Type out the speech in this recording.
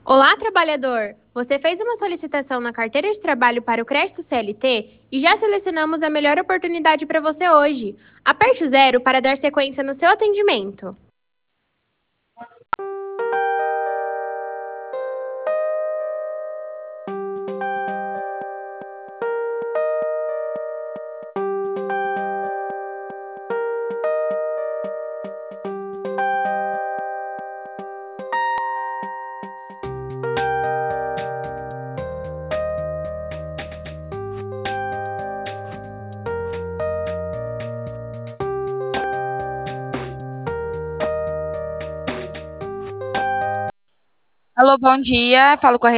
Olá, trabalhador! Você fez uma solicitação na carteira de trabalho para o crédito CLT e já selecionamos a melhor oportunidade para você hoje. Aperte o zero para dar sequência no seu atendimento. Alô, bom dia. Falo com a